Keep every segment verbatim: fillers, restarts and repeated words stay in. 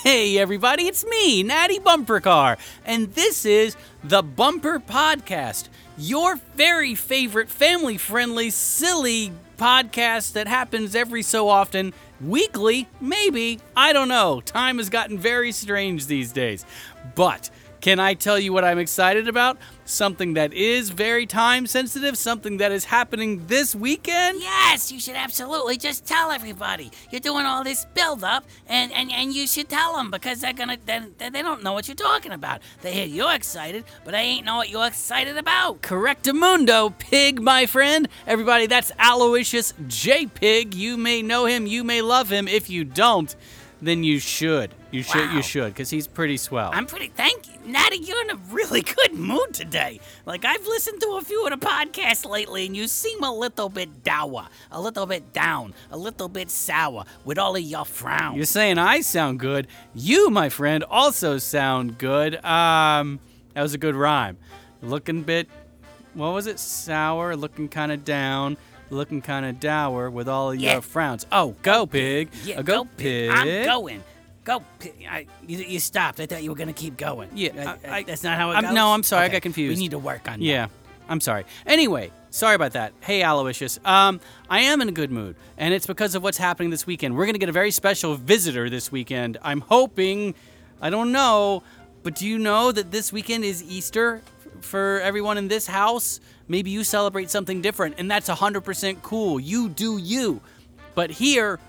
Hey everybody, it's me, Natty Bumper Car, and this is the Bumper Podcast, your very favorite family-friendly, silly podcast that happens every so often, weekly, maybe, I don't know. Time has gotten very strange these days, but can I tell you what I'm excited about? Something that is very time-sensitive, something that is happening this weekend? Yes, you should absolutely just tell everybody. You're doing all this build-up, and, and, and you should tell them, because they're gonna they, they don't know what you're talking about. They hear you're excited, but they ain't know what you're excited about. Correctamundo, Pig, my friend. Everybody, that's Aloysius J. Pig. You may know him, you may love him. If you don't, then you should. You should, Wow. you should, because he's pretty swell. I'm pretty, thank you. Natty, you're in a really good mood today. Like, I've listened to a few of the podcasts lately, and you seem a little bit dour, a little bit down, a little bit sour with all of your frowns. You're saying I sound good. You, my friend, also sound good. Um, that was a good rhyme. Looking bit, what was it? Sour, looking kind of down, looking kind of dour with all of Yeah. your frowns. Oh, go, Pig. Yeah, Uh, go, Pig. I'm going. Go. Pig. I, you, you stopped. I thought you were going to keep going. Yeah, I, I- I, that's not how it I'm- goes? no, I'm sorry, I Okay, got confused. We need to work on that. Yeah, I'm sorry. Anyway, sorry about that. Hey, Aloysius. Um, I am in a good mood, and it's because of what's happening this weekend. We're going to get a very special visitor this weekend. I'm hoping, I don't know, but do you know that this weekend is Easter f- for everyone in this house? Maybe you celebrate something different, and that's one hundred percent cool. You do you. But here,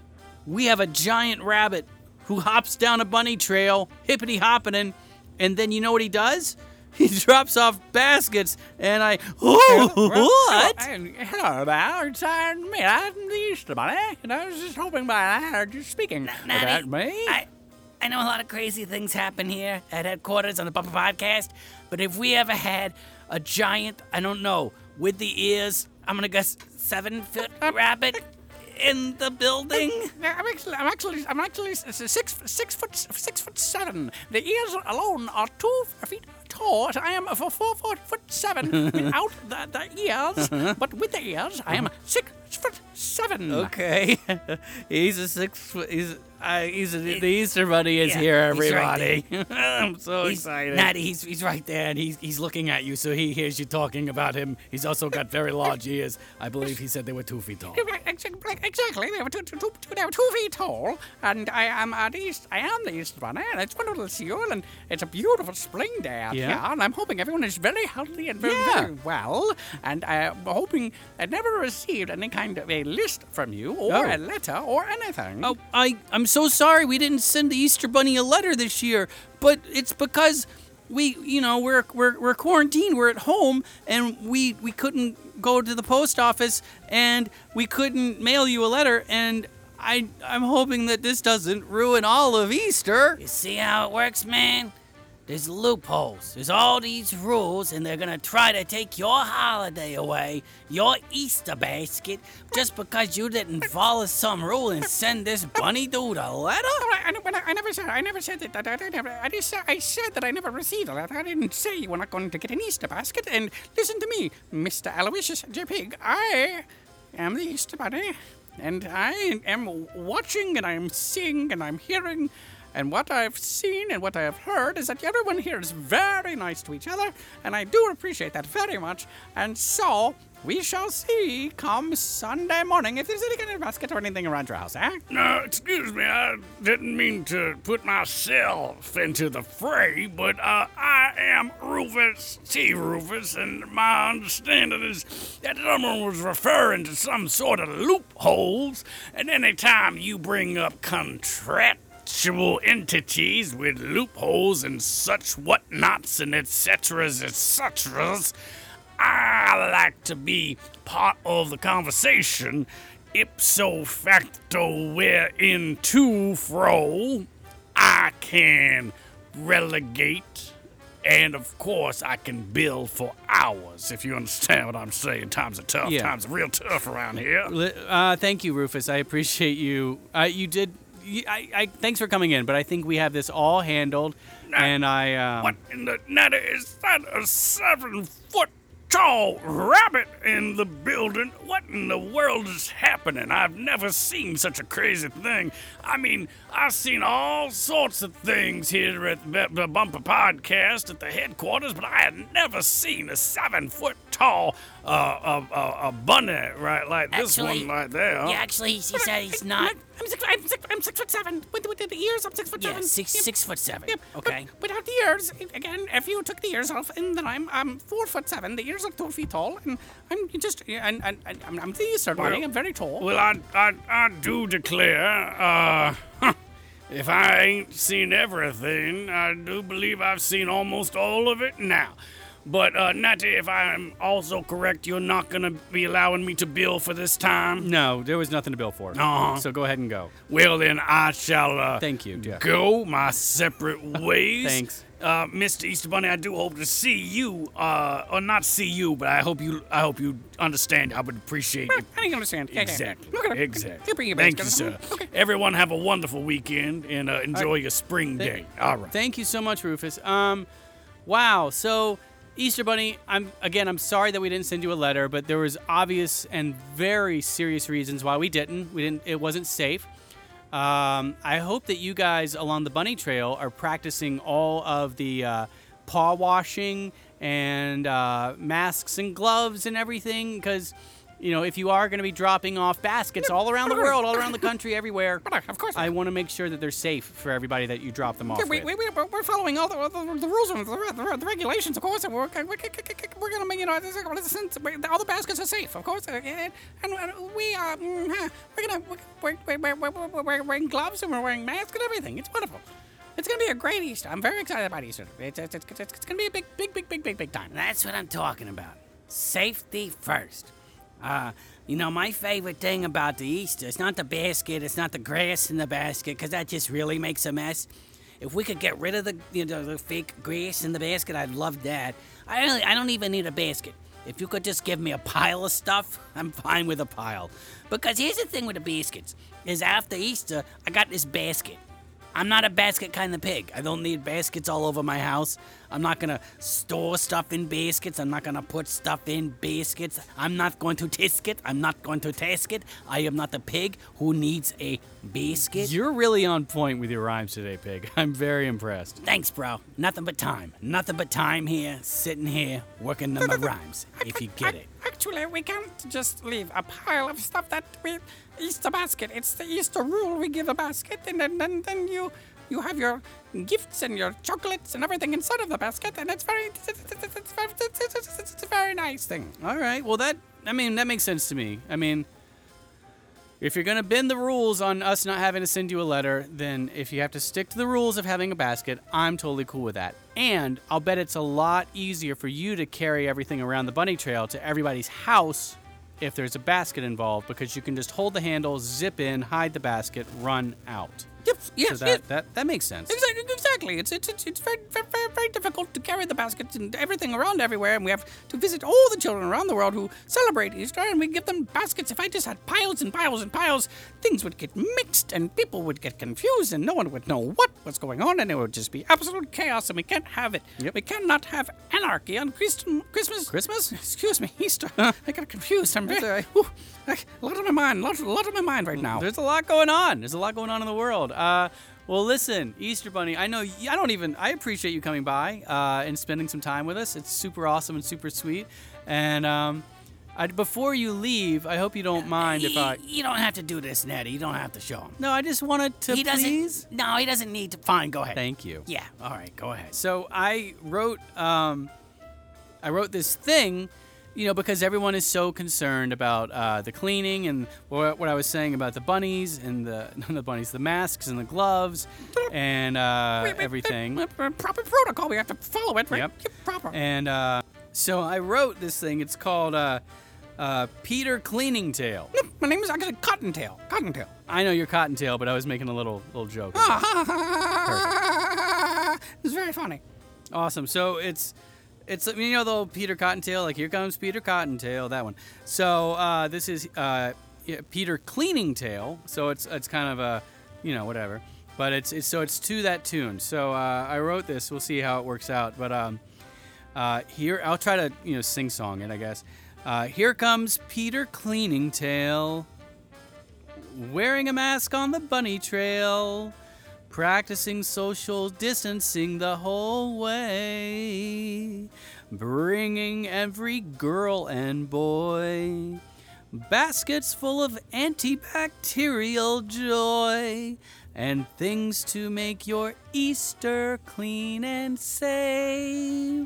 we have a giant rabbit who hops down a bunny trail, hippity-hopping, and then you know what he does? He drops off baskets, and I, oh, what? Hello there, it's uh, me, I'm the Easter Bunny, and I was just hoping by I heard you speaking. Is Natty, that me? I, I know a lot of crazy things happen here at headquarters on the Bumper Podcast, but if we ever had a giant, I don't know, with the ears, I'm going to guess seven-foot rabbit in the building? I'm actually, I'm actually, I'm actually s- s- six, six foot, six foot seven. The ears alone are two feet tall. So I am for four, four foot seven without the, the ears, but with the ears, I am six foot seven. Okay. He's a six foot, he's, uh, he's a, the Easter Bunny is Yeah, here, he's right everybody. I'm so He's, excited. Natty, he's, he's right there, and he's, he's looking at you, so he hears you talking about him. He's also got very large ears. I believe he said they were two feet tall. Exactly, exactly. They were two, two, two, two, they were two feet tall, and I am at East. I am the Easter Bunny, and it's wonderful to see you. And it's a beautiful spring day out Yeah. here, and I'm hoping everyone is very healthy and very, Yeah. very well. And I'm hoping I never received any kind of a list from you, or Oh. a letter, or anything. Oh, I, I'm so sorry we didn't send the Easter Bunny a letter this year, but it's because we, you know, we're we're we're quarantined, we're at home, and we we couldn't go to the post office, and we couldn't mail you a letter, and I I'm hoping that this doesn't ruin all of Easter. You see how it works, man? There's loopholes. There's all these rules, and they're gonna try to take your holiday away, your Easter basket, just because you didn't follow some rule and send this bunny dude a letter? I, I, I, I never said. I never said that. I, I, never, I, just, I said that I never received a letter. I didn't say you were not going to get an Easter basket. And listen to me, Mister Aloysius J. Pig. I am the Easter Bunny, and I am watching, and I'm seeing, and I'm hearing. And what I've seen and what I have heard is that everyone here is very nice to each other, and I do appreciate that very much. And so, we shall see come Sunday morning if there's any kind of basket or anything around your house, eh? No, excuse me, I didn't mean to put myself into the fray, but uh, I am Rufus T. Rufus, and my understanding is that someone was referring to some sort of loopholes, and anytime you bring up contract entities with loopholes and such whatnots and et ceteras, et ceteras, I like to be part of the conversation. Ipso facto, wherein fro, I can relegate, and of course I can bill for hours, if you understand what I'm saying. Times are tough. Yeah. Times are real tough around here. Li- Uh, thank you, Rufus. I appreciate you. Uh, you did. You, I, I. Thanks for coming in, but I think we have this all handled, and I. Um, What in the net is that a seven foot tall rabbit in the building. What in the world is happening? I've never seen such a crazy thing. I mean, I've seen all sorts of things here at the Bumper Podcast at the headquarters, but I had never seen a seven-foot tall uh, uh, uh, uh, bunny right like this Actually, one right there. Yeah, actually, he, he said he's not. I'm six, I'm six, I'm six foot seven. With, with the ears, I'm six foot Yeah, seven. six Yep. six foot seven. Yep. Okay. But without the ears, again, if you took the ears off, and then I'm I'm four foot seven. The ears are two feet tall, and I'm just and, and, and I'm, I'm the Easter Bunny. I'm very tall. Well, I, I, I do declare, uh, huh, if I ain't seen everything, I do believe I've seen almost all of it now. But, uh, Natty, if I'm also correct, you're not gonna be allowing me to bill for this time? No, there was nothing to bill for. Uh-huh. So go ahead and go. Well, then I shall, uh, Thank you, Jeff. go my separate ways. Thanks. Uh, Mister Easter Bunny, I do hope to see you, uh, or not see you, but I hope you, I hope you understand. I would appreciate it. I don't understand. Yeah, yeah. Exactly. Look at it. Exactly. You bring your Thank you, basket. sir. Okay. Everyone have a wonderful weekend and uh, enjoy your spring Thank- day. All right. Thank you so much, Rufus. Um, wow. So, Easter Bunny, I'm again. I'm sorry that we didn't send you a letter, but there was obvious and very serious reasons why we didn't. We didn't. It wasn't safe. Um, I hope that you guys along the bunny trail are practicing all of the uh, paw washing and uh, masks and gloves and everything, because you know if you are going to be dropping off baskets all around the world, all around the country, everywhere. Of course. I want to make sure that they're safe for everybody that you drop them off Yeah, we, with. we, we, we're following all the, the, the rules and the, the, the regulations, of course. And we're, we're, we're going to make, you know, since all the baskets are safe, of course. And, and we, uh, we're going to, we're, we're, we're, we're, we're wearing gloves and we're wearing masks and everything. It's wonderful. It's going to be a great Easter. I'm very excited about Easter. It's, it's, it's, it's, it's going to be a big, big, big, big, big, big time. That's what I'm talking about. Safety first. Uh, you know, my favorite thing about the Easter, it's not the basket, it's not the grass in the basket, because that just really makes a mess. If we could get rid of the, you know, the fake grass in the basket, I'd love that. I really, I don't even need a basket. If you could just give me a pile of stuff, I'm fine with a pile. Because here's the thing with the baskets, is after Easter, I got this basket. I'm not a basket kind of pig. I don't need baskets all over my house. I'm not going to store stuff in baskets. I'm not going to put stuff in baskets. I'm not going to tisk it. I'm not going to task it. I am not the pig who needs a basket. You're really on point with your rhymes today, Pig. I'm very impressed. Thanks, bro. Nothing but time. Nothing but time here, sitting here, working on my rhymes, if you get it. Actually, we can't just leave a pile of stuff that we Easter basket. It's the Easter rule. We give a basket, and then then, then you you have your gifts and your chocolates and everything inside of the basket, and it's very it's, it's, it's, it's, it's, it's, it's a very nice thing. All right. Well, that I mean that makes sense to me. I mean, if you're gonna bend the rules on us not having to send you a letter, then if you have to stick to the rules of having a basket, I'm totally cool with that. And I'll bet it's a lot easier for you to carry everything around the bunny trail to everybody's house if there's a basket involved, because you can just hold the handle, zip in, hide the basket, run out. Yep. Yes. So that, yes. that that makes sense. Exactly. Exactly. It's it's it's, it's very, very very very difficult to carry the baskets and everything around everywhere, and we have to visit all the children around the world who celebrate Easter, and we give them baskets. If I just had piles and piles and piles, things would get mixed, and people would get confused, and no one would know what was going on, and it would just be absolute chaos. And we can't have it. Yep. We cannot have anarchy on Christ- Christmas. Christmas? Excuse me, Easter. I got confused. I'm very, all right. Ooh, like, a lot on my mind. A lot, a lot on my mind right now. There's a lot going on. There's a lot going on in the world. Uh, well, listen, Easter Bunny, I know y- I don't even, I appreciate you coming by uh, and spending some time with us. It's super awesome and super sweet. And um, I, before you leave, I hope you don't mind if I. You don't have to do this, Nettie. You don't have to show him. No, I just wanted to he doesn't. please. No, he doesn't need to. Fine, go ahead. Thank you. Yeah. All right, go ahead. So I wrote, um, I wrote this thing, you know, because everyone is so concerned about uh, the cleaning and what, what I was saying about the bunnies and the not the bunnies, the masks and the gloves and uh, Wait, wait, everything. uh, uh, Proper protocol. We have to follow it, right? Yep. Proper. And uh, so I wrote this thing. It's called uh, uh, Peter Cleaning Tail. No, my name is actually Cottontail. Cottontail. I know you're Cottontail, but I was making a little little joke. It's very funny. Awesome. So it's it's you know the old Peter Cottontail, like here comes Peter Cottontail, that one. So uh, this is uh, yeah, Peter Cleaning Tail. So it's it's kind of a you know whatever, but it's it's so it's to that tune. So uh, I wrote this. We'll see how it works out. But um, Uh, here, I'll try to, you know, sing song it, I guess. Uh, here comes Peter Cleaning Tail, wearing a mask on the bunny trail, practicing social distancing the whole way, bringing every girl and boy baskets full of antibacterial joy and things to make your Easter clean and safe.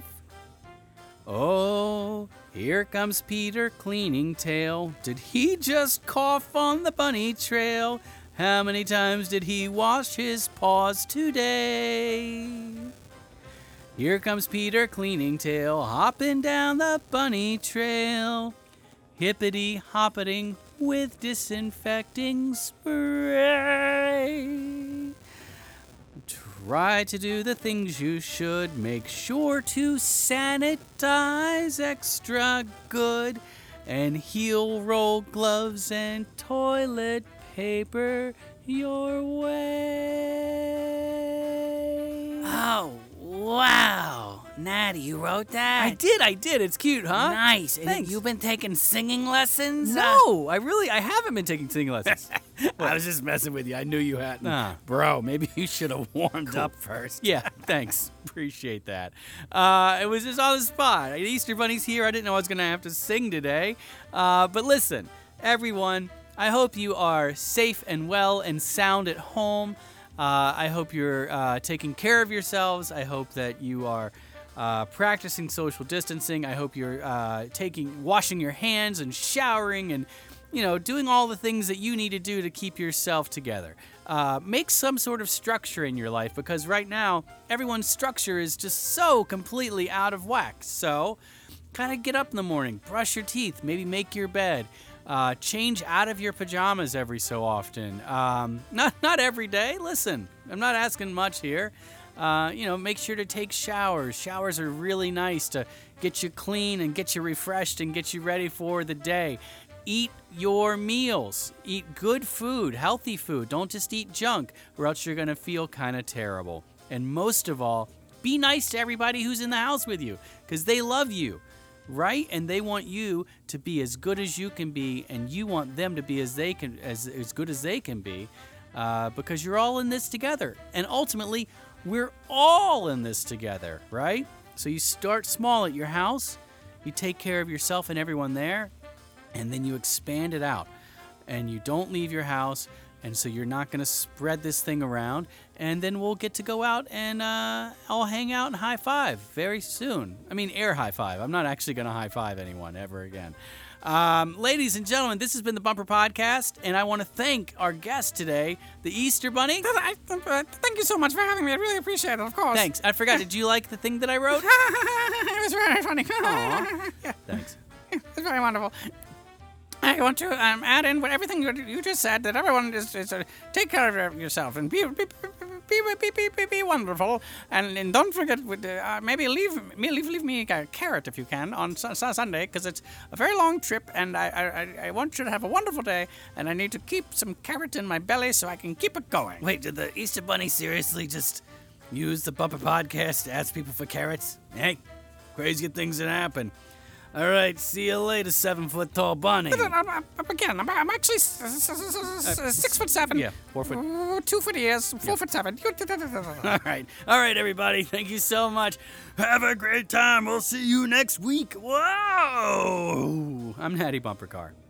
Oh, here comes Peter Cleaning Tail. Did he just cough on the bunny trail? How many times did he wash his paws today? Here comes Peter Cleaning Tail, hopping down the bunny trail, hippity hoppeting with disinfecting spray. Try to do the things you should. Make sure to sanitize extra good, and heel roll gloves and toilet paper your way. Oh, wow. Natty, you wrote that? I did, I did. It's cute, huh? Nice. And Thanks. you've been taking singing lessons? Uh, No, I really, I haven't been taking singing lessons. I was just messing with you. I knew you hadn't. Nah. Bro, maybe you should have warmed up first. Yeah, thanks. Appreciate that. Uh, it was just on the spot. Easter Bunny's here. I didn't know I was going to have to sing today. Uh, but listen, everyone, I hope you are safe and well and sound at home. Uh, I hope you're uh, taking care of yourselves. I hope that you are uh, practicing social distancing. I hope you're uh, taking, washing your hands and showering and, you know, doing all the things that you need to do to keep yourself together. Uh, make some sort of structure in your life, because right now, everyone's structure is just so completely out of whack. So, kind of get up in the morning, brush your teeth, maybe make your bed, uh, change out of your pajamas every so often. Um, not not every day. Listen, I'm not asking much here. Uh, you know, make sure to take showers. Showers are really nice to get you clean and get you refreshed and get you ready for the day. Eat your meals. Eat good food, healthy food. Don't just eat junk, or else you're going to feel kind of terrible. And most of all, be nice to everybody who's in the house with you, because they love you, right? And they want you to be as good as you can be, and you want them to be as they can, as, as good as they can be, uh, because you're all in this together. And ultimately, we're all in this together, right? So you start small at your house, you take care of yourself and everyone there, and then you expand it out, and you don't leave your house, and so you're not going to spread this thing around, and then we'll get to go out and uh, all hang out and high five very soon. I mean, air high five. I'm not actually going to high five anyone ever again. Um, ladies and gentlemen, this has been the Bumper Podcast, and I want to thank our guest today, the Easter Bunny. I, uh, thank you so much for having me. I really appreciate it, of course. Thanks. I forgot. Did you like the thing that I wrote? It was very funny. Aw. Yeah, Thanks. it's very wonderful. I want to um, add in what everything you, you just said, that everyone is, is uh, take care of yourself and be be be be be, be, be wonderful, and, and don't forget with, uh, maybe leave me leave leave me a carrot if you can on su- su- Sunday, because it's a very long trip, and I, I I want you to have a wonderful day, and I need to keep some carrot in my belly so I can keep it going. Wait, did the Easter Bunny seriously just use the Bumper Podcast to ask people for carrots? Hey, crazy things that happen. All right, see you later, seven-foot-tall bunny. But, uh, uh, uh, again, I'm, I'm actually s- s- s- s- s- six foot seven. Yeah, four foot. Uh, two foot ears, four foot seven. All right, all right, everybody. Thank you so much. Have a great time. We'll see you next week. Whoa! I'm Natty Bumper Car.